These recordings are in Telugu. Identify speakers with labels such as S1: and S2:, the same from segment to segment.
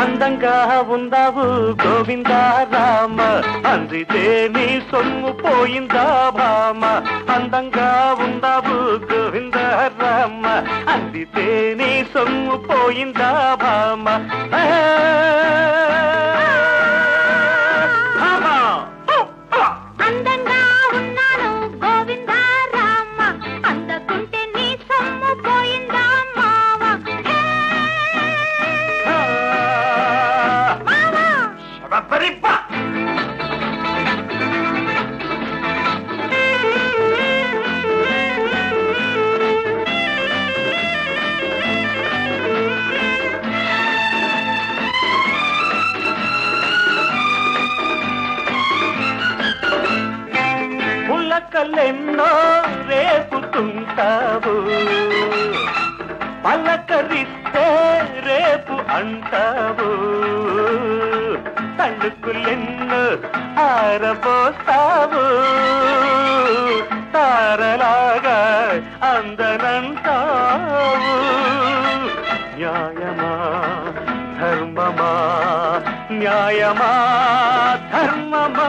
S1: అందంగా ఉందావు గోవిందా రామ, అందితే నీ సొమ్ము పోయిందా భామ. అందంగా ఉందావు గోవిందా రామ, అందితే నీ సొమ్ము పోయిందా భామ.
S2: అందంగా ఉన్నాను గోవిందా రామ, అందకుంటే నీ సొమ్ము పోయిందా మావ.
S1: పులకలెన్నో రేపుతుంటావు, పలకరిస్తే రేపు అంటావు. తళుకులెన్నో ఆరబోస్తావు, తారలాగా అందనంటావు. న్యాయమా ధర్మమా, న్యాయమా ధర్మమా.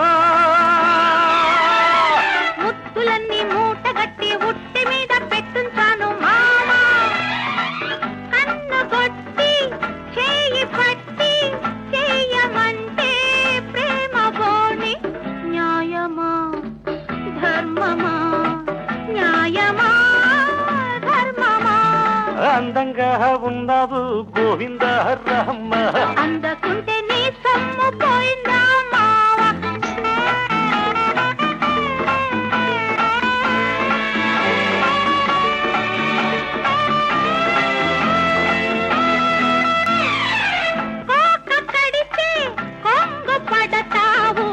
S2: ముత్తులన్నీ మూటగట్టి ఉట్టి మీద పెట్టుంచాను మావా. కన్ను కొట్టి చేయి పట్టి చేయమంటే ప్రేమ బోని. న్యాయమా ధర్మమా, న్యాయమా ధర్మమా.
S1: అందంగా ఉన్నావు గోవిందా రామ,
S2: అందకుంటే నీ సొమ్ము పోయిందా మావా. కోక కడితే కొంగు పడతావు,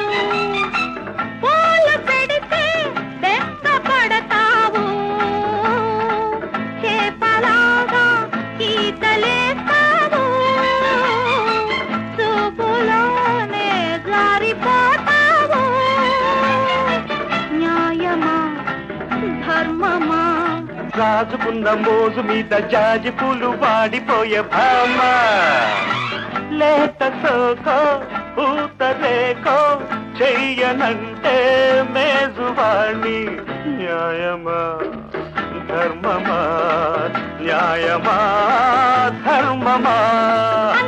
S2: పూలు పెడితే బెంగ పడతావు. చేపలాగా ఈతలేస్తావు, చూపులోనే జారిపోతావు. న్యాయమా ధర్మమా.
S1: రాజుకున్న మోజు మీద జాజి పూలు వాడిపోయే భామ. లేత సోకో పూతరేకో చెయ్యనంటే మేజువాణి. న్యాయమా ధర్మమా, న్యాయమా ధర్మమా.